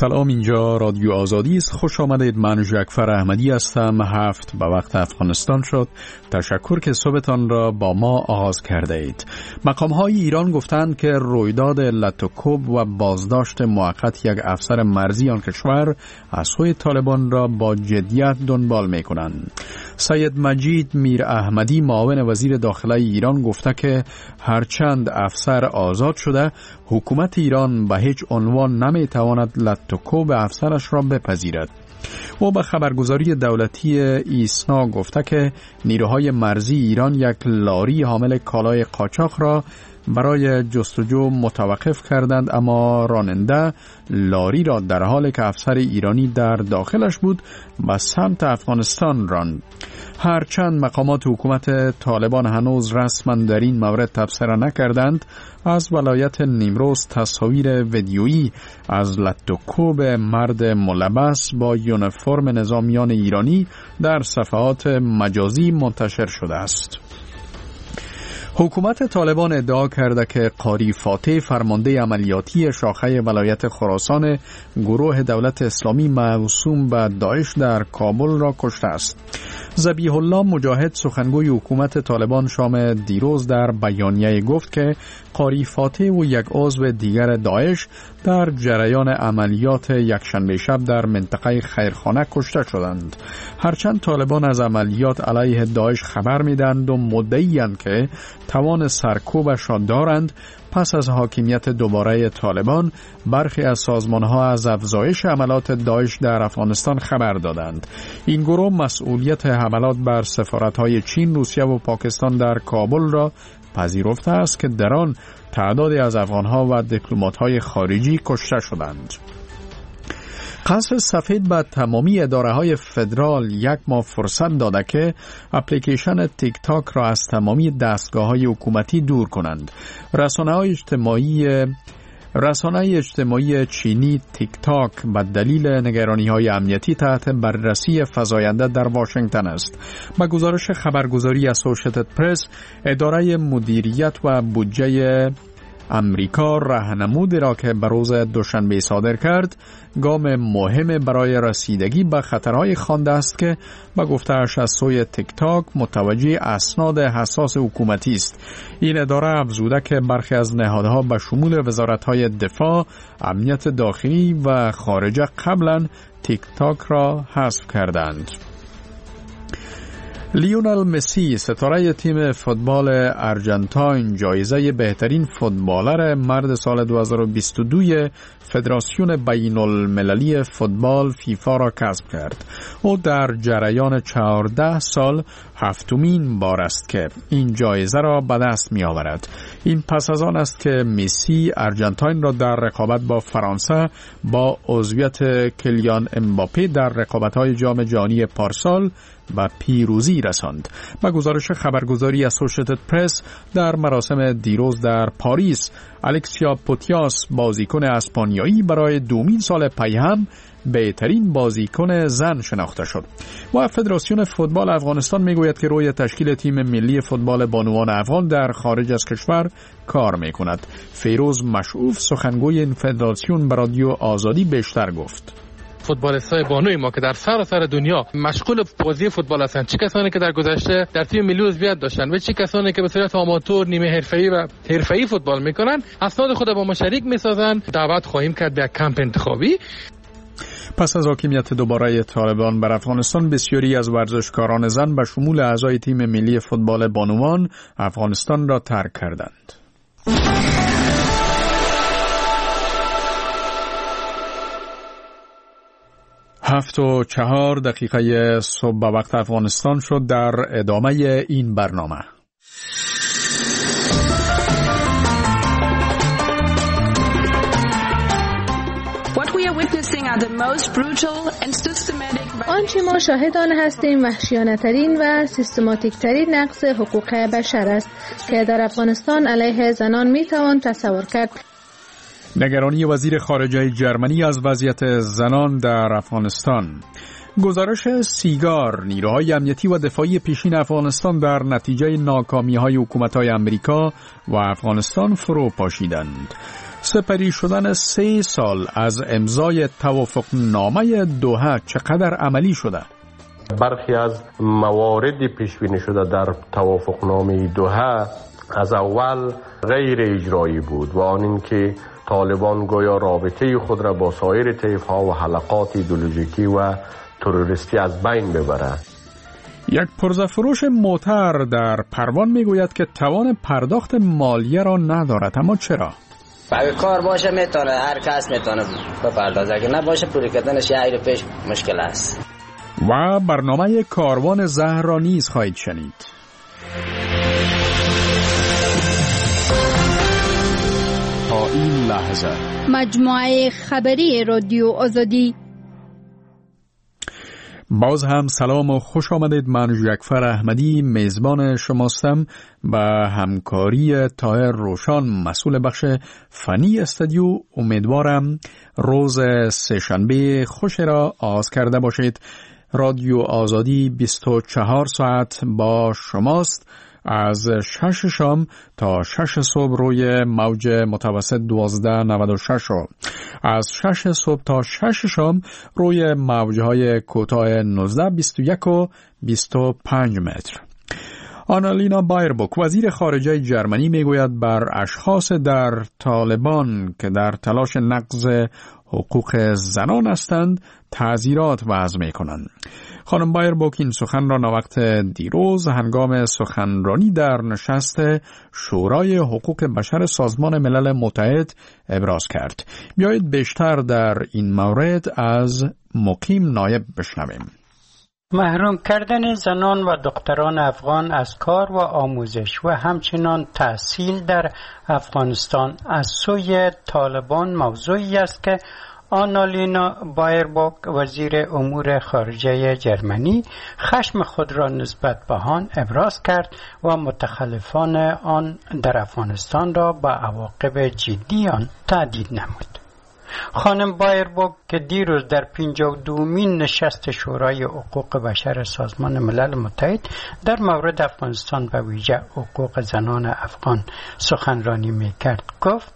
سلام، اینجا رادیو آزادی است. خوش آمدید. من جعفر احمدی هستم. 7 به وقت افغانستان شد. تشکر که صبحتان را با ما آغاز کرده اید. مقام‌های ایران گفتند که رویداد لطوکوب و بازداشت موقت یک افسر مرزی آن کشور از سوی طالبان را با جدیت دنبال می‌کنند. سید مجید میر احمدی معاون وزیر داخله ایران گفته که هرچند افسر آزاد شده، حکومت ایران به هیچ عنوان نمی‌تواند لطوکوب افسرش را بپذیرد. او به خبرگزاری دولتی ایسنا گفته که نیروهای مرزی ایران یک لاری حامل کالای قاچاق را برای جستجو متوقف کردند، اما راننده لاری را در حالی که افسر ایرانی در داخلش بود به سمت افغانستان راند. هرچند مقامات حکومت طالبان هنوز رسما در این مورد تبصره نکردند، از ولایت نیمروز تصاویر ویدیویی از لطوکوب مرد ملبس با یونیفرم نظامیان ایرانی در صفحات مجازی منتشر شده است. حکومت طالبان ادعا کرده که قاری فاتح، فرمانده عملیاتی شاخه ولایت خراسان گروه دولت اسلامی موسوم به داعش در کابل را کشته است. ذبیح الله مجاهد، سخنگوی حکومت طالبان، شام دیروز در بیانیه گفت که قاری فاتح و یک عضو دیگر داعش در جریان عملیات یکشنبه شب در منطقه خیرخانه کشته شدند. هرچند طالبان از عملیات علیه داعش خبر میدند و مدعی‌اند که توان سرکوبش را دارند، پس از حاکمیت دوباره طالبان برخی از سازمانها از افزایش حملات داعش در افغانستان خبر دادند. این گروه مسئولیت حملات بر سفارت‌های چین، روسیه و پاکستان در کابل را پذیرفته است که در آن تعدادی از افغانها و دیپلمات‌های خارجی کشته شدند. قصر سفید به تمامی اداره‌های فدرال یک ماه فرصت داده که اپلیکیشن تیک تاک را از تمامی دستگاه‌های حکومتی دور کنند. رسانه اجتماعی چینی تیک تاک به دلیل نگرانی‌های امنیتی تحت بررسی فزاینده در واشنگتن است. با گزارش خبرگزاری اسوسییتد پرس، اداره مدیریت و بودجه امریکا راهنمودی را که به روز دوشنبه صادر کرد، گام مهم برای رسیدگی به خطرهای خوانده است که با گفته‌اش از سوی تیک تاک متوجه اسناد حساس حکومتی است. این اداره افزوده که برخی از نهادها به شمول وزارت‌های دفاع، امنیت داخلی و خارجه قبلا تیک تاک را حذف کردند. لیونل مسی، ستاره تیم فوتبال آرژانتین، جایزه بهترین فوتبالر مرد سال 2022 فدراسیون بین المللی فوتبال فیفا را کسب کرد. او در جریان 14 سال هفتمین بار است که این جایزه را به دست می آورد. این پس از آن است که مسی آرژانتین را در رقابت با فرانسه با عضویت کلیان امباپه در رقابت‌های جام جهانی پارسال و پیروزی رساند. با گزارش خبرگزاری اسوسییتد پرس، در مراسم دیروز در پاریس، الکسیا پوتیاس، بازیکن اسپانیایی، برای دومین سال پی هم بهترین بازیکن زن شناخته شد. و فدراسیون فوتبال افغانستان میگوید که روی تشکیل تیم ملی فوتبال بانوان افغان در خارج از کشور کار میکند. فیروز مشعوف، سخنگوی این فدراسیون، به رادیو آزادی بیشتر گفت. فوتبالیستای بانوی ما که در سراسر دنیا مشغول بازی فوتبال هستند، چه کسانی که در گذشته در تیم ملی عضویت داشتند و چه کسانی که به صورت آماتور، نیمه حرفه‌ای و حرفه‌ای فوتبال میکنن، اسناد خود با ما شریک میسازند. دعوت خواهیم کرد به کمپ انتخابی. پس از حاکمیت دوباره طالبان بر افغانستان، بسیاری از ورزشکاران زن به شمول اعضای تیم ملی فوتبال بانوان افغانستان را ترک کردند. 7:04 صبح به وقت افغانستان شد. در ادامه این برنامه آنچه ما شاهد آن هستیم وحشیانه‌ترین و سیستماتیک‌ترین نقض حقوق بشر است که در افغانستان علیه زنان میتوان تصور کرد. نگرانی وزیر خارجه جرمنی از وضعیت زنان در افغانستان. گزارش سیگار، نیروهای امنیتی و دفاعی پیشین افغانستان در نتیجه ناکامی‌های حکومت‌های امریکا و افغانستان فرو پاشیدند. سپری شدن 3 سال از امضای توافقنامه دوحه چقدر عملی شده؟ برخی از موارد پیش بینی شده در توافقنامه دوحه از اول غیر اجرایی بود و آن اینکه طالبان گویا رابطه خود را با سایر طیف‌ها و حلقات ایدئولوژیکی و تروریستی از بین ببرد. یک پرزه‌فروش معتبر در پروان میگوید که توان پرداخت مالیه را ندارد. اما چرا؟ اگه کار باشه میتونه، هر کس میتونه بپردازه، اگه نباشه پوری کردنش یه پیش مشکل است. و برنامه کاروان زهر را نیز خواهید شنید. تا این لحظه مجموعه خبری رادیو آزادی. باز هم سلام و خوش آمدید. من جعفر احمدی میزبان شماستم. با همکاری طاهر روشان مسئول بخش فنی استودیو امیدوارم روز سه‌شنبه خوش را آغاز کرده باشید. رادیو آزادی 24 ساعت با شماست، از 6 شام تا 6 صبح روی موج متوسط 1296 و از 6 صبح تا 6 شام روی موجهای کوتاه 19، 21 و 25 متر. آنالینا بایربوک وزیر خارجه جرمنی میگوید بر اشخاص در طالبان که در تلاش نقض حقوق زنان هستند تعزیرات وضع میکنند. خانم بایربوک این سخن را ناوقت دیروز هنگام سخنرانی در نشست شورای حقوق بشر سازمان ملل متحد ابراز کرد. بیایید بیشتر در این مورد از مقیم نایب بشنویم. محروم کردن زنان و دختران افغان از کار و آموزش و همچنین تحصیل در افغانستان از سوی طالبان موضوعی است که آنالینا بایربوک وزیر امور خارجه جرمنی خشم خود را نسبت به آن ابراز کرد و متخلفان آن در افغانستان را با عواقب جدی آن تهدید نمود. خانم بایربوک که دیروز در 52مین نشست شورای حقوق بشر سازمان ملل متحد در مورد افغانستان و ویژه حقوق زنان افغان سخنرانی می‌کرد گفت: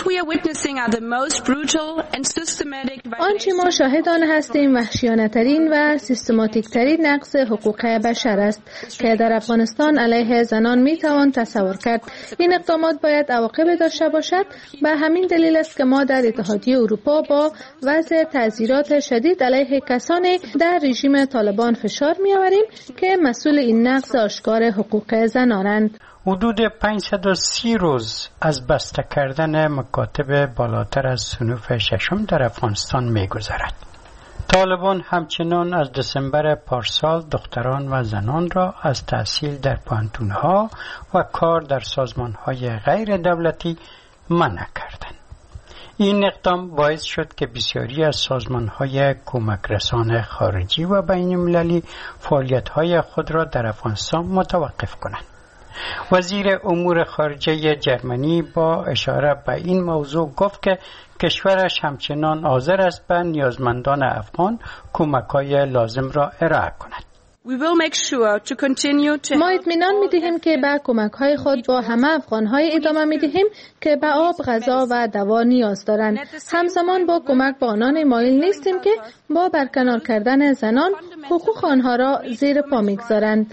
آنچه ما شاهد آن هستیم وحشیانه‌ترین و سیستماتیک‌ترین نقض حقوق بشر است که در افغانستان علیه زنان می‌توان تصور کرد. این اقدامات باید عواقب داشته باشد. به همین دلیل است که ما در اتحادیه اروپا با وضع تعزیرات شدید علیه کسانی در رژیم طالبان فشار می‌آوریم که مسئول این نقض آشکار حقوق زنانند. حدود 530 روز از بسته کردن مکاتب بالاتر از صنف ششم در افغانستان می‌گذرد. طالبان همچنان از دسامبر پارسال دختران و زنان را از تحصیل در پانتون‌ها و کار در سازمان‌های غیر دولتی منع کردند. این اقدام باعث شد که بسیاری از سازمان‌های کمک رسان خارجی و بین‌المللی فعالیت‌های خود را در افغانستان متوقف کنند. وزیر امور خارجه جرمنی با اشاره به این موضوع گفت که کشورش همچنان حاضر است به نیازمندان افغان کمک‌های لازم را ارائه کند. ما اطمینان می‌دهیم که به کمک‌های خود با همه افغان‌های ادامه می‌دهیم که به آب، غذا و دوا نیاز دارند. همزمان با کمک به آنان مایل نیستیم که با برکنار کردن زنان حقوق آنها را زیر پا می‌گذارند.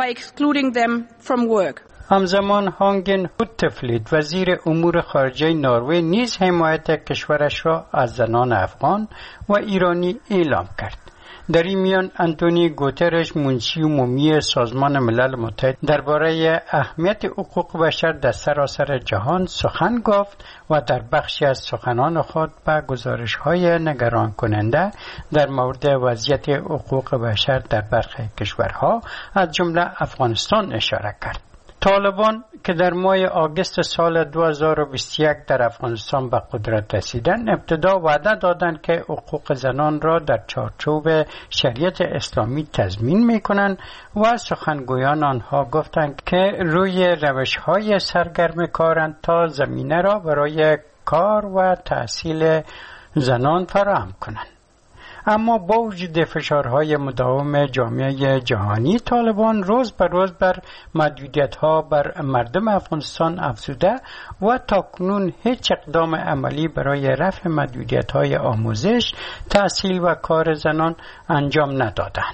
همزمان هانگن هوتفلید وزیر امور خارجه نروژ نیز حمایت کشورش را از زنان افغان و ایرانی اعلام کرد. در این میان انتونی گوترش منشی عمومی سازمان ملل متحد درباره اهمیت حقوق بشر در سراسر جهان سخن گفت و در بخشی از سخنان خود به گزارش‌های نگران کننده در مورد وضعیت حقوق بشر در برخی کشورها از جمله افغانستان اشاره کرد. طالبان که در ماه آگوست سال 2021 در افغانستان به قدرت رسیدند، ابتدا وعده دادند که حقوق زنان را در چارچوب شریعت اسلامی تضمین می‌کنند و سخنگویان آنها گفتند که روی روش‌های سرگرم کارند تا زمینه را برای کار و تحصیل زنان فراهم کنند. اما با وجود فشارهای مداوم جامعه جهانی، طالبان روز به روز بر محدودیت‌ها بر مردم افغانستان افزوده و تاکنون هیچ اقدام عملی برای رفع محدودیت‌های آموزش، تحصیل و کار زنان انجام ندادند.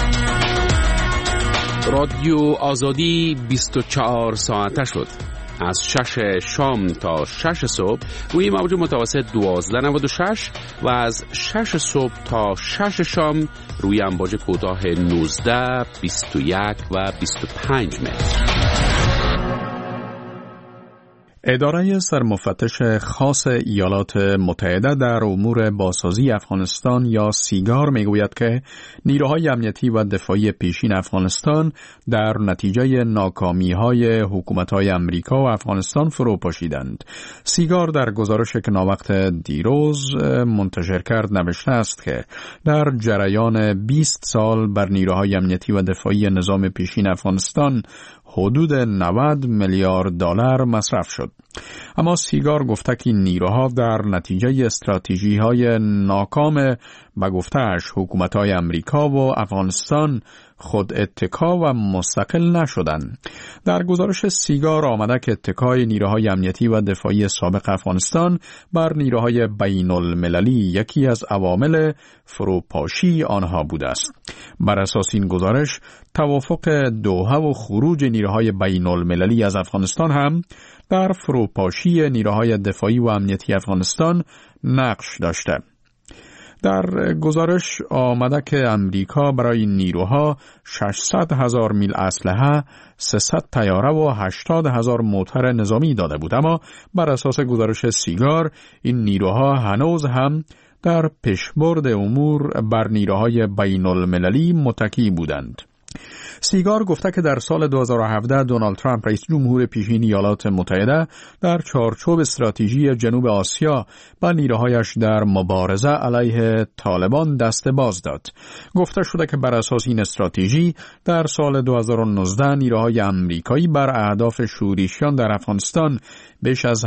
رادیو آزادی 24 ساعته شد. از 6 شام تا 6 صبح روی موج متوسط 1296 و از 6 صبح تا 6 شام روی امواج کوتاه 19، 21 و 25 متر. اداره سرمفتش خاص ایالات متحده در امور بازسازی افغانستان یا سیگار میگوید که نیروهای امنیتی و دفاعی پیشین افغانستان در نتیجه ناکامی‌های حکومت‌های امریکا و افغانستان فرو پاشیدند. سیگار در گزارش که ناوقت دیروز منتشر کرد نوشته است که در جریان 20 سال بر نیروهای امنیتی و دفاعی نظام پیشین افغانستان حدود 90 میلیارد دلار مصرف شد. اما سیگار گفته که نیروها در نتیجه استراتژی‌های ناکام به گفته‌اش حکومت‌های امریکا و افغانستان خود اتکا و مستقل نشدند. در گزارش سیگار آمده که اتکای نیروهای امنیتی و دفاعی سابق افغانستان بر نیروهای بین المللی یکی از عوامل فروپاشی آنها بوده است. بر اساس این گزارش توافق دوحه و خروج نیروهای بین المللی از افغانستان هم در فروپاشی نیروهای دفاعی و امنیتی افغانستان نقش داشته. در گزارش آمده که امریکا برای نیروها 600,000 میل اسلحه، 300 طیاره و 80,000 موتر نظامی داده بود، اما بر اساس گزارش سیگار این نیروها هنوز هم در پیشبرد امور بر نیروهای بین المللی متکی بودند. سیگار گفته که در سال 2017 دونالد ترامپ رئیس جمهور پیشین ایالات متحده در چارچوب استراتژی جنوب آسیا با نیروهایش در مبارزه علیه طالبان دست باز داد. گفته شده که بر اساس این استراتژی در سال 2019 نیروهای امریکایی بر اهداف شورشیان در افغانستان بیش از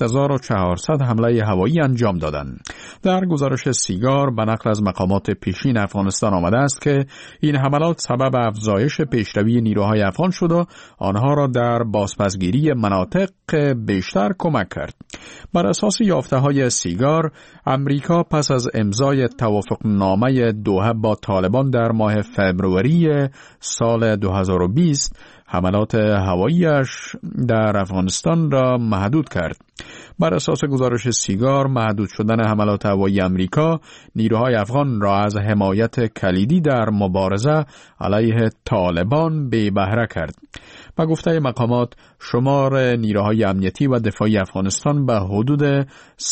7400 حمله هوایی انجام دادند. در گزارش سیگار به نقل از مقامات پیشین افغانستان آمده است که این حملات سبب افزایش پیشروی نیروهای افغان شد و آنها را در بازپسگیری مناطق بیشتر کمک کرد. بر اساس یافته‌های سیگار، امریکا پس از امضای توافقنامه دوحه با طالبان در ماه فوریه سال 2020 حملات هواییش در افغانستان را محدود کرد. بر اساس گزارش سیگار، محدود شدن حملات هوایی امریکا نیروهای افغان را از حمایت کلیدی در مبارزه علیه طالبان بی بهره کرد. با گفته مقامات، شمار نیروهای امنیتی و دفاعی افغانستان به حدود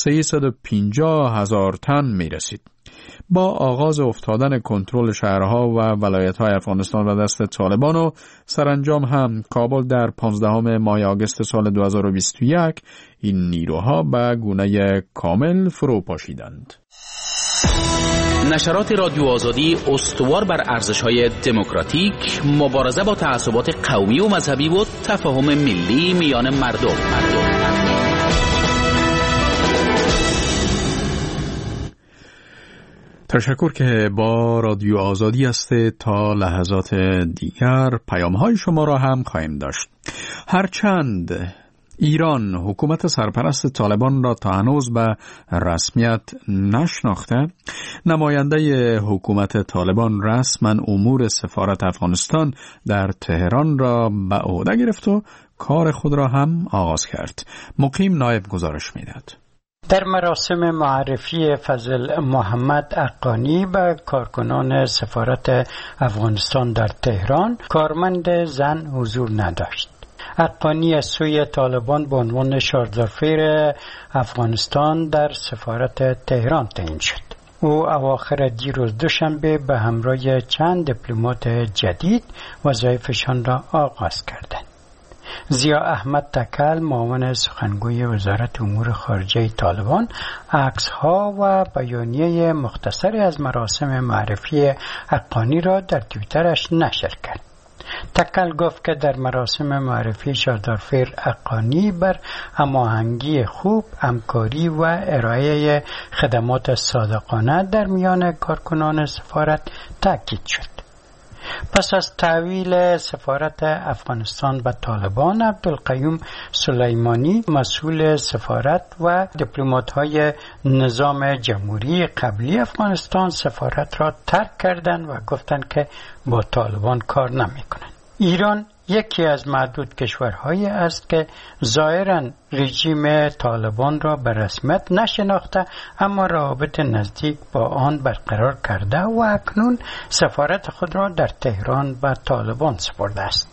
350,000 تن می رسید. با آغاز افتادن کنترل شهرها و ولایت‌های افغانستان را دست طالبان و سرانجام هم کابل در 15 ماه آگوست سال 2021 این نیروها به گونه کامل فرو پاشیدند. نشرات رادیو آزادی استوار بر ارزش‌های دموکراتیک، مبارزه با تعصبات قومی و مذهبی و تفاهم ملی میان مردم. تشکر که با رادیو آزادی هستید. تا لحظات دیگر پیام‌های شما را هم خواهیم داشت. هرچند ایران حکومت سرپرست طالبان را تا هنوز به رسمیت نشناخته، نماینده حکومت طالبان رسما امور سفارت افغانستان در تهران را به عهده گرفت و کار خود را هم آغاز کرد. مقیم نایب گزارش می‌دهد. در مراسم معرفی فضل محمد اقانی به کارکنان سفارت افغانستان در تهران، کارمند زن حضور نداشت. اقانی از سوی طالبان به عنوان شاردارفیر افغانستان در سفارت تهران تعیین شد. او اواخر دیروز دوشنبه به همراه چند دیپلمات جدید وظایفشان را آغاز کردند. ضیا احمد تکل، معاون سخنگوی وزارت امور خارجه طالبان، عکس‌ها و بیانیه مختصری از مراسم معرفی اقانی را در توییترش نشر کرد. تکل گفت که در مراسم معرفی شادارفیر اقانی بر هماهنگی خوب، همکاری و ارائه خدمات صادقانه در میان کارکنان سفارت تاکید شد. پس از تحویل سفارت افغانستان به طالبان، عبدالقیوم سلیمانی مسئول سفارت و دیپلمات‌های نظام جمهوری قبلی افغانستان سفارت را ترک کردند و گفتند که با طالبان کار نمی‌کنند. ایران یکی از معدود کشورهایی است که ظاهراً رژیم طالبان را به رسمیت نشناخته اما روابط نزدیک با آن برقرار کرده و اکنون سفارت خود را در تهران به طالبان سپرده است.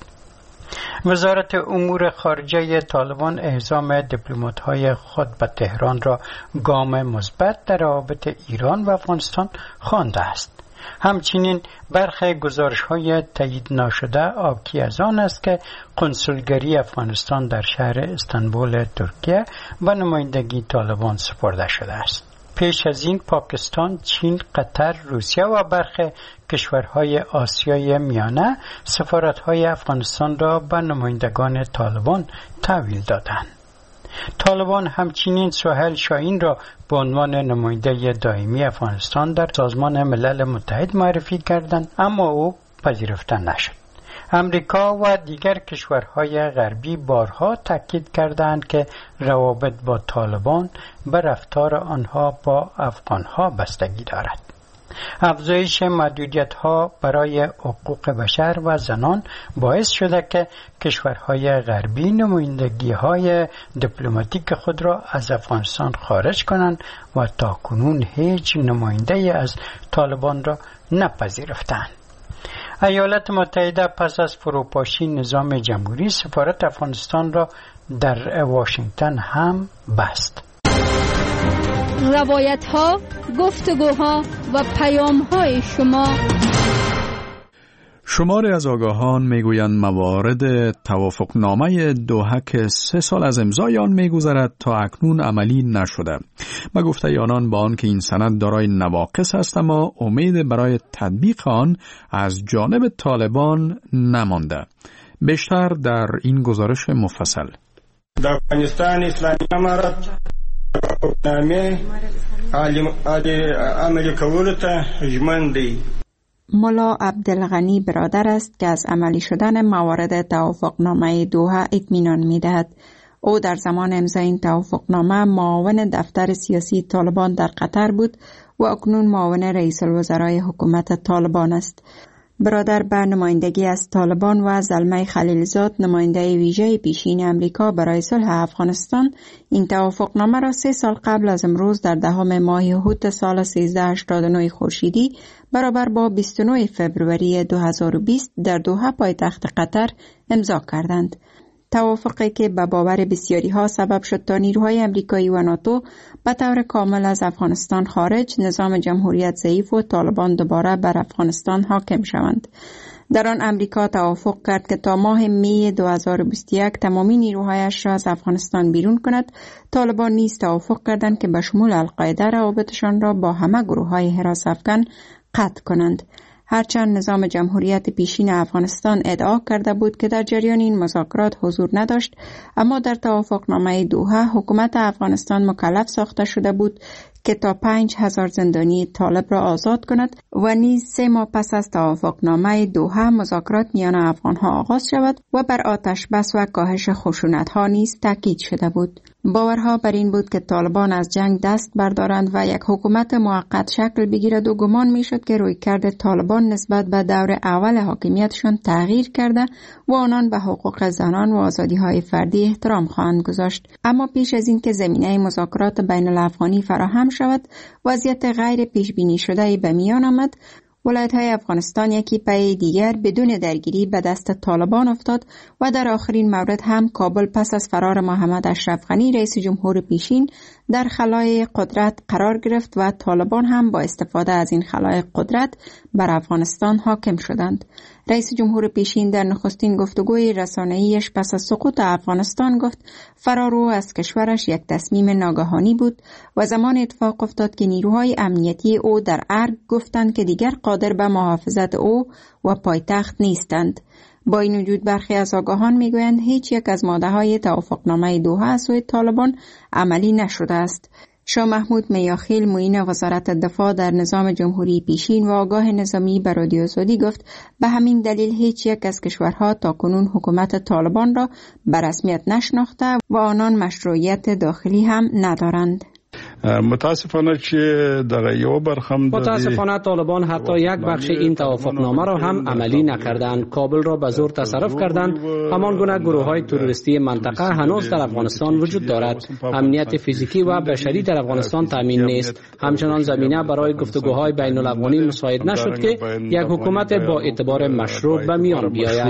وزارت امور خارجه طالبان اعزام دیپلمات‌های خود به تهران را گام مثبت در روابط ایران و افغانستان خوانده است. همچنین برخی گزارش‌های تایید نشده حاکی از آن است که کنسولگری افغانستان در شهر استانبول ترکیه به نمایندگی طالبان سپرده شده است. پیش از این پاکستان، چین، قطر، روسیه و برخی کشورهای آسیای میانه سفارت‌های افغانستان را به نمایندگان طالبان تحویل دادند. طالبان همچنین سهیل شاهین را به عنوان نماینده دائمی افغانستان در سازمان ملل متحد معرفی کردند اما او پذیرفته نشد. امریکا و دیگر کشورهای غربی بارها تاکید کردند که روابط با طالبان به رفتار آنها با افغانها بستگی دارد. افزایش محدودیت‌ها برای حقوق بشر و زنان باعث شده که کشورهای غربی نمایندگی‌های دیپلماتیک خود را از افغانستان خارج کنند و تاکنون هیچ نماینده از طالبان را نپذیرفتند. ایالات متحده پس از فروپاشی نظام جمهوری سفارت افغانستان را در واشنگتن هم بست. روایت ها، گفتگوها و پیام های شما. شماری از آگاهان میگویند موارد توافقنامه دوحه که 3 سال از امضای آن میگذرد تا اکنون عملی نشده. به گفته آنان با آنکه این سند دارای نواقص است اما امید برای تطبیق آن از جانب طالبان نمانده. بیشتر در این گزارش مفصل. در افغانستان اسلامی امارت توافقنامه عملی کولو ته ژمن دی. ملا عبدالغنی برادر است که از عملی شدن موارد توافقنامه دوحه اطمینان می‌دهد. او در زمان امضای این توافقنامه معاون دفتر سیاسی طالبان در قطر بود و اکنون معاون رئیس الوزرای حکومت طالبان است. برادر به نمایندگی از طالبان و زلمه خلیلزاد نماینده ویژه پیشین امریکا برای صلح افغانستان این توافقنامه را 3 سال قبل از امروز در 10 ماه هوت سال 1389 خورشیدی برابر با 29 فوریه 2020 در دوحه پایتخت قطر امضا کردند. توافقی که به باور بسیاری ها سبب شد تا نیروهای امریکایی و ناتو به طور کامل از افغانستان خارج، نظام جمهوریت ضعیف و طالبان دوباره بر افغانستان حاکم شوند. در آن امریکا توافق کرد که تا ماه می 2021 تمامی نیروهایش را از افغانستان بیرون کند. طالبان نیز توافق کردند که به شمول القاعده روابطشان را با همه گروه‌های حراس افغان قطع کنند. هرچند نظام جمهوریت پیشین افغانستان ادعا کرده بود که در جریان این مذاکرات حضور نداشت، اما در توافقنامه دوحه حکومت افغانستان مکلف ساخته شده بود که تا 5000 زندانی طالب را آزاد کند و نیز 3 ماه پس از توافقنامه دوحه مذاکرات میان افغانها آغاز شود و بر آتش بس و کاهش خشونت‌ها نیز تاکید شده بود. باورها بر این بود که طالبان از جنگ دست بردارند و یک حکومت موقت شکل بگیرد و گمان میشد که رویکرد طالبان نسبت به دور اول حاکمیتشان تغییر کرده و آنان به حقوق زنان و آزادی‌های فردی احترام خواهند گذاشت. اما پیش از این که زمینه مذاکرات بین الافغانی فراهم شود، وضعیت غیر پیش بینی شده به میان آمد. ولایت‌های افغانستان یکی پی دیگر بدون درگیری به دست طالبان افتاد و در آخرین مورد هم کابل پس از فرار محمد اشرف غنی رئیس جمهور پیشین در خلای قدرت قرار گرفت و طالبان هم با استفاده از این خلای قدرت بر افغانستان حاکم شدند. رئیس جمهور پیشین در نخستین گفتگوی رسانه‌ایش پس از سقوط افغانستان گفت فرار او از کشورش یک تصمیم ناگهانی بود و زمان اتفاق افتاد که نیروهای امنیتی او در ارگ گفتند که دیگر قادر به محافظت او و پایتخت نیستند. با این وجود برخی از آگاهان میگویند هیچ یک از ماده‌های توافقنامه دوحه از سوی طالبان عملی نشده است. شاه محمود میاخیل معین وزارت دفاع در نظام جمهوری پیشین و آگاه نظامی به رادیو آزادی گفت به همین دلیل هیچ یک از کشورها تاکنون حکومت طالبان را به رسمیت نشناخته و آنان مشروعیت داخلی هم ندارند. متاسفانه طالبان حتی یک بخش این توافقنامه را هم عملی نکردند. کابل را به زور تصرف کردند. همان گونه گروه‌های تروریستی منطقه هنوز در افغانستان وجود دارد. امنیت فیزیکی و بشری در افغانستان تامین نیست. همچنان زمینه برای گفتگوهای بین الافغانی مساعد نشد که یک حکومت با اعتبار مشروع به میان بیاید.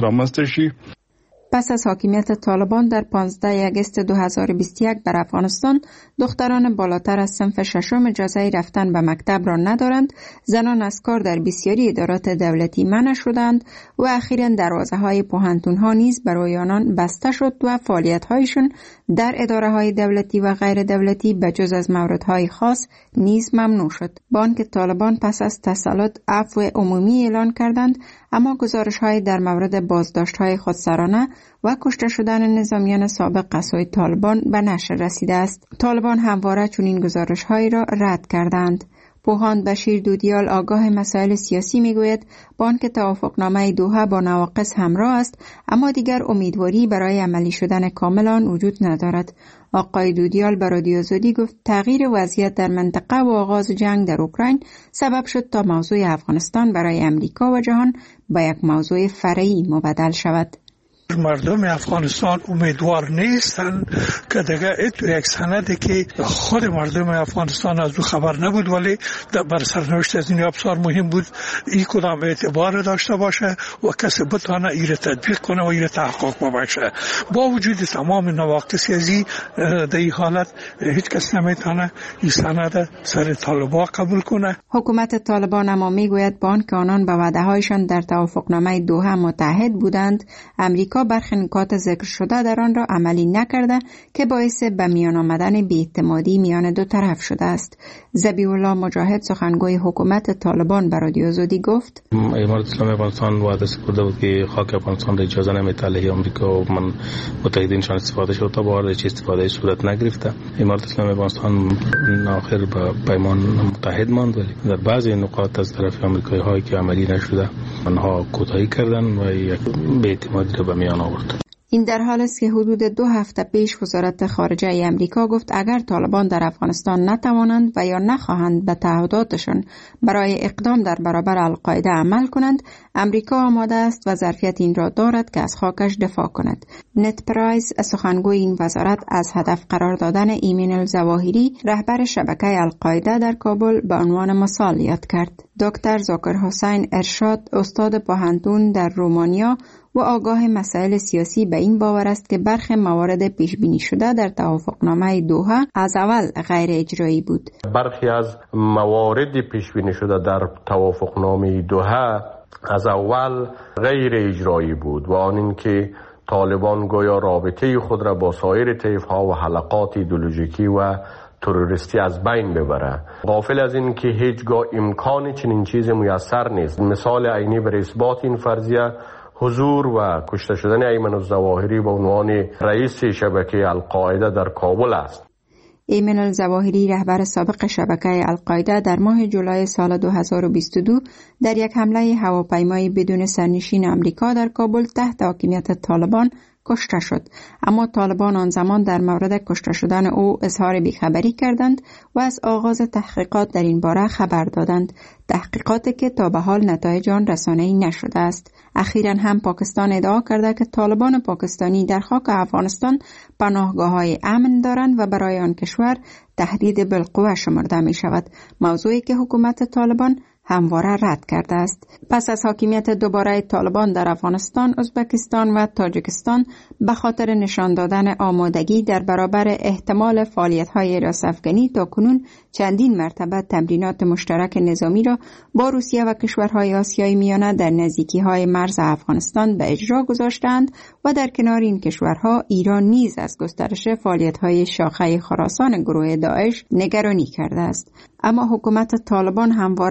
پس از حاکمیت طالبان در 15 آگوست 2021 بر افغانستان، دختران بالاتر از صنف ششم اجازه رفتن به مکتب را ندارند، زنان از کار در بسیاری ادارات دولتی منع شدند و اخیراً دروازه‌های پوهنتون‌ها نیز برای آنان بسته شد و فعالیت‌هایشان در اداره‌های دولتی و غیر دولتی به جز از موردهای خاص نیز ممنوع شد. با آنکه طالبان پس از تسلط عفو عمومی اعلان کردند، اما گزارش‌های در مورد بازداشت‌های خودسرانه و کشته شدن نظامیان سابق از سوی طالبان به نشر رسیده است. طالبان همواره چنین گزارش‌هایی را رد کردند. پوهاند بشیر دودیال آگاه مسائل سیاسی میگوید با آنکه توافقنامه دوحه با نواقص همراه است، اما دیگر امیدواری برای عملی شدن کامل آن وجود ندارد. آقای دودیال به رادیو آزادی گفت تغییر وضعیت در منطقه و آغاز جنگ در اوکراین سبب شد تا موضوع افغانستان برای امریکا و جهان به یک موضوع فرعی مبدل شود. مردم افغانستان امیدوار نیستن که دیگه یک سنده که خود مردم افغانستان از او خبر نبود ولی بر سرنوشت از این افسار مهم بود این کدام اعتبار داشته باشه و کسی بتانه ایره تطبیق کنه و ایره تحقق ببخشه. با وجود تمام نواقص ازی در این حالت هیچ کس نمیتونه این سند سر طالبان قبول کنه. حکومت طالبان اما میگوید با آنکه آنان به وعده‌هایشان در توافقنامه دوحه متحد بودند، امریکا برخی نکات ذکر شده در آن را عملی نکرده که باعث به میان آمدن بی‌اعتمادی میان دو طرف شده است. ذبیح الله مجاهد سخنگوی حکومت طالبان به رادیو آزادی گفت امارت اسلامی افغانستان وعده کرده بود که خاک افغانستان را اجازه نمیده علیه آمریکا و من متحدینشان استفاده شد تا با هیچ استفاده صورت نگرفته. امارت اسلامی افغانستان آخر به پیمان متحد ماند ولی در بعضی نقاط از طرف آمریکایی هایی که عملی نشده آنها کوتاهی کردن و یک بی‌اعتمادی را به میان آورد. این در حال است که حدود 2 هفته پیش وزارت خارجه امریکا گفت اگر طالبان در افغانستان نتوانند و یا نخواهند به تعهداتشان برای اقدام در برابر القاعده عمل کنند، امریکا آماده است و ظرفیت این را دارد که از خاکش دفاع کند. نت پرایس سخنگوی این وزارت از هدف قرار دادن ایمن الظواهری رهبر شبکه القاعده در کابل به عنوان مثال یاد کرد. دکتر ذاکر حسین ارشاد استاد پوهنتون در رومانیا و آگاه مسائل سیاسی به این باور است که برخی موارد پیش بینی شده در توافقنامه دوحه از اول غیر اجرایی بود. برخی از موارد پیش بینی شده در توافقنامه دوحه از اول غیر اجرایی بود و آن اینکه طالبان گویا رابطه خود را با سایر طیف‌ها و حلقات ایدئولوژیکی و تروریستی از بین ببره. غافل از این که هیچگاه امکان چنین چیز میسر نیست. مثال عینی بر اثبات این فرضیه حضور و کشته شدن ایمن الظواهری به عنوان رئیس شبکه القاعده در کابل است. ایمن الظواهری رهبر سابق شبکه القاعده در ماه جولای سال 2022 در یک حمله هواپیمایی بدون سرنشین آمریکا در کابل تحت حاکمیت طالبان کشته شد، اما طالبان آن زمان در مورد کشته شدن او اظهار بیخبری کردند و از آغاز تحقیقات در این باره خبر دادند، تحقیقاتی که تا به حال نتایج آن رسانه‌ای نشده است. اخیراً هم پاکستان ادعا کرده که طالبان پاکستانی در خاک افغانستان پناهگاه‌های امن دارند و برای آن کشور تهدید بالقوه شمرده می شود، موضوعی که حکومت طالبان همواره رد کرده است. پس از حاکمیت دوباره طالبان در افغانستان، ازبکستان و تاجیکستان به خاطر نشان دادن آمادگی در برابر احتمال فعالیت‌های راست‌افغانی تاکنون چندین مرتبه تمرینات مشترک نظامی را با روسیه و کشورهای آسیای میانه در نزدیکی‌های مرز افغانستان به اجرا گذاشتند و در کنار این کشورها ایران نیز از گسترش فعالیت‌های شاخه خراسان گروه داعش نگرانی کرده است. اما حکومت طالبان همواره این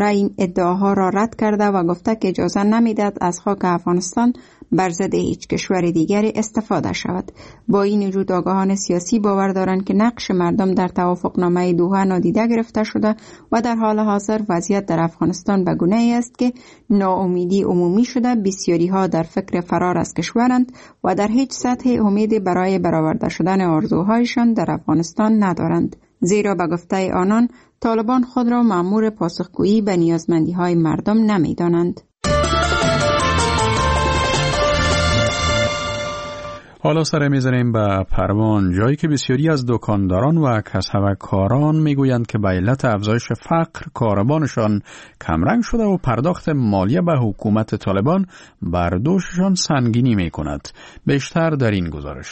ادعاها را رد کرده و گفته که اجازه نمیدهد از خاک افغانستان بر ضد هیچ کشور دیگری استفاده شود. با این وجود آگاهان سیاسی باور دارند که نقش مردم در توافقنامه دوحه نادیده گرفته شده و در حال حاضر وضعیت در افغانستان به گونه‌ای است که ناامیدی عمومی شده. بسیاری ها در فکر فرار از کشورند و در هیچ سطح امیدی برای برآورده شدن آرزوهایشان در افغانستان ندارند، زیرا به گفته آنان طالبان خود را مأمور پاسخگویی به نیازمندی‌های مردم نمی‌دانند. حالا سر می‌زنیم به پروان، جایی که بسیاری از دکانداران و کسبکاران میگویند که به علت افزایش فقر کاروبارشان کمرنگ شده و پرداخت مالیه به حکومت طالبان بر دوششان سنگینی میکند. بیشتر در این گزارش.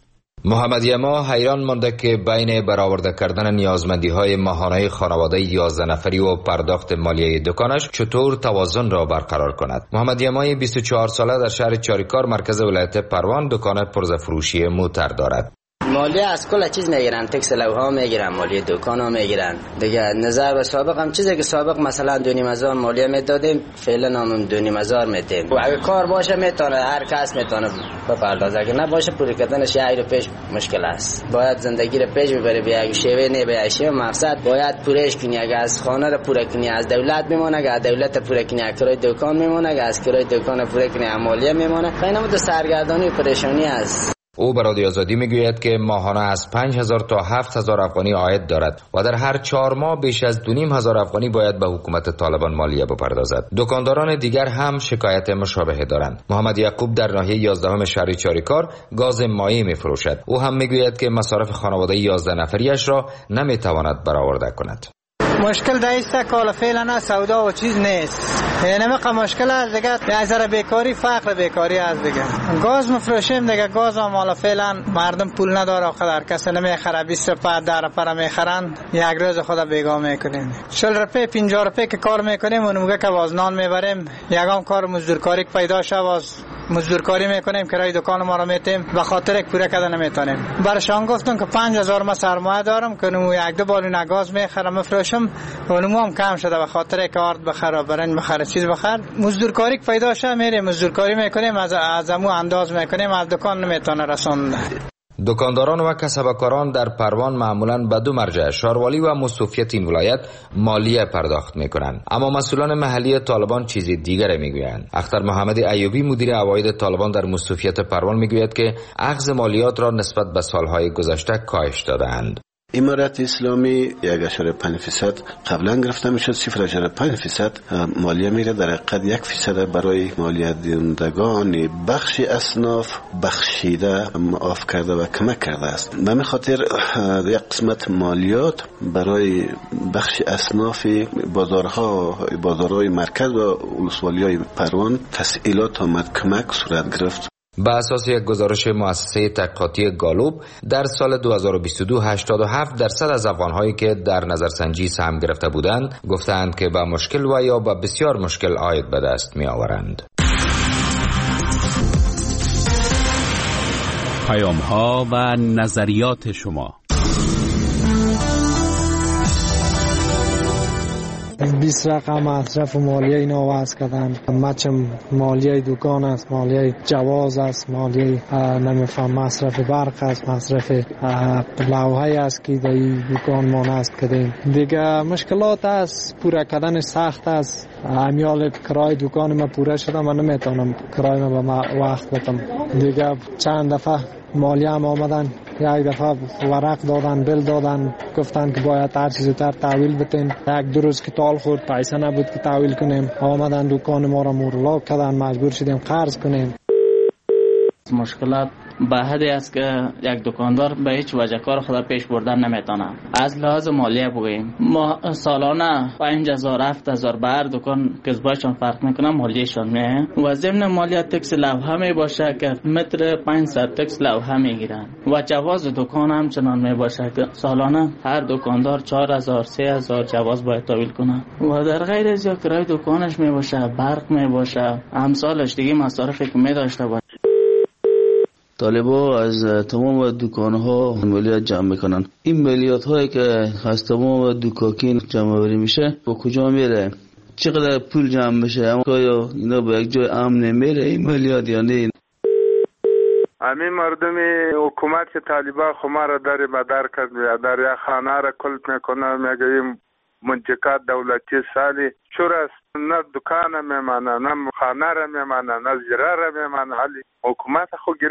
محمد یما حیران مانده که بین برآورده کردن نیازمندی‌های ماهانه خانواده 11 نفری و پرداخت مالیه دکانش چطور توازن را برقرار کند. محمد یما 24 ساله در شهر چاریکار مرکز ولایت پروان دکان پرزه فروشی موتر دارد. مالیه از کل چیز میگیرن، تکس لوها میگیرن، مالیه دکان ها میگیرن دیگه. نظر به سابق هم چیزی که سابق مثلا 2,500 مالیه میدادیم فعلا هم 2,500 میدیم. اگه کار باشه میتونه هر کس میتونه بپردازه، اگه نباشه پوری کردنش یه رو پیش مشکل است. باید زندگی رو پیش ببری، به شیوه نه به شیوه مقصد باید پورش کنی. اگه از خانه رو پوره کنی از دولت میمونه، اگه دولت پوره کنی از کرای دکان میمونه، اگه از کرای دکان پوره کنی مالیه میمونه. اینا مدت سرگردانی و پریشانی است. او به رادیو آزادی میگوید که ماهانه از 5,000 تا 7,000 افغانی عاید دارد و در هر 4 ماه بیش از 2,500 افغانی باید به حکومت طالبان مالیه بپردازد. دکانداران دیگر هم شکایت مشابه دارند. محمد یعقوب در ناحیه 11 شهر چاریکار گاز مایع میفروشد. او هم میگوید که مصارف خانواده 11 نفریش را نمیتواند برآورده کند. مشکل دایسته که فعلا سودا و چیز نیست، یعنی مقا مشکل است دیگه. یه ذره بیکاری، فقر بیکاری است دیگه. گاز مفروشیم دیگه، گاز هم حالا فعلا مردم پول نداره، خود کسی نمیخره. 20 روپیه 10 روپیه میخرن، یک روز خود بیگاه میکنیم. 40 روپیه 50 روپیه که کار میکنیم اون موقع که وازنان میبریم، یگام کار مزدورکاری پیدا شه واز مزدورکاری میکنیم، کرای دکان ما رو میتیم، به خاطر یک پوره کردن نمیتونیم. برشان گفتم که 5,000 ما سرمایه دارم که اونم یک دو بالون گاز میخرم مفروشم، اونم هم کم شده به خاطر که آرد بخره، برنج بخره، چیز بخره. مزدورکاری پیدا شه میریم مزدورکاری میکنیم، از امو انداز میکنیم، از دکان نمیتونه رسوند. دکانداران و کسبکاران در پروان معمولاً به 2 مرجع شاروالی و مستوفیت این ولایت مالیه پرداخت میکنند، اما مسئولان محلی طالبان چیز دیگر میگویند. اختر محمد ایوبی مدیر عواید طالبان در مستوفیت پروان میگوید که اخذ مالیات را نسبت به سالهای گذشته کاهش دادند. امارت اسلامی 1.5% قبلا گرفته میشد، 0.5% مالیه میره، در حقیقت 1% برای مالیه دهندگان بخش اصناف بخشیده معاف کرده و کمک کرده است. به همین خاطر یک قسمت مالیات برای بخش اصناف بازارهای مرکز و ولسوالی‌های پروان تسهیلات آمد، کمک صورت گرفت. به اساس یک گزارش مؤسسه تحقیقاتی گالوب در سال 2022 87% از افغان‌هایی که در نظرسنجی سهم گرفته بودند گفتند که به مشکل و یا به بسیار مشکل عاید به دست می‌آورند. پیام‌ها و نظریات شما. 20 رقم مصرف مالیه اینا وضع کردن، مچم مالیه دکان است، مالیه جواز است، مالیه نمیفهم مصرف برق است، مصرف لوحه است که در دکان ما نصب کردیم. دیگه مشکلات است، پوره کردن سخت است. امیال کرای دکان ما پوره شده، من نمیتونم کرای ما به وقت بدم. دیگه چند دفعه مالیه هم آمدن، یک دفعه ورق دادن، بل دادن، گفتن که باید هر چیز زودتر تحویل بتیم. 1-2 روز که تال خورد، پیسه نبود که تحویل کنیم، آمدن دکان ما را مورلاک کردن، مجبور شدیم قرض کنیم. مشکلات به حدی است که یک دکاندار به هیچ وجه کار خود پیش بردن نمیتونه. از لحاظ مالیه بگوییم، ما سالانه 5,000-7,000 به هر دکان کسبایشان فرق میکنه، مالیهشان میه و ضمن مالیه تکس لوحه می باشه که متر 500 تکس لوحه میگیرن و جواز دکان هم چنان می باشه که سالانه هر دکاندار 4,000-3,000 جواز باید تحویل کنه و در غیر از یا کرای دکانش می باشه، برق می باشه، امثالش دیگه مصارفی که می داشته باشه. طالبا از تمام دکان‌ها مالیات جمع میکنن. این مالیات هایی که از تمام دکاکین جمع آوری میشه با کجا میره؟ چقدر پول جمع بشه، اما آیا اینا به یک جای امن میره این مالیات یا نه؟ همین مردم حکومت که طالبان خما را در مدار کرد و در یک خانه را کلپ میکنه، میگه این منطقه دولتی سالی چور است، نه دکان میمانه، نه خانه را میمانه، نه زیره را میمانه. حالی حکومت خود